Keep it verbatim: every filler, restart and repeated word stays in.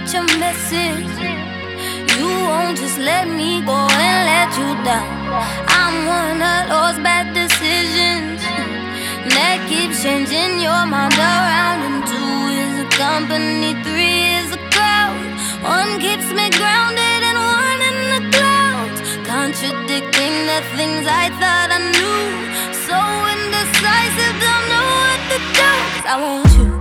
got your message. You won't just let me go and let you down. I'm one of those bad decisions that keeps changing your mind around. And two is a company, three is a crowd. One keeps me grounded and one in the clouds, contradicting the things I thought I knew. So indecisive, don't know what to do. 'Cause I want you.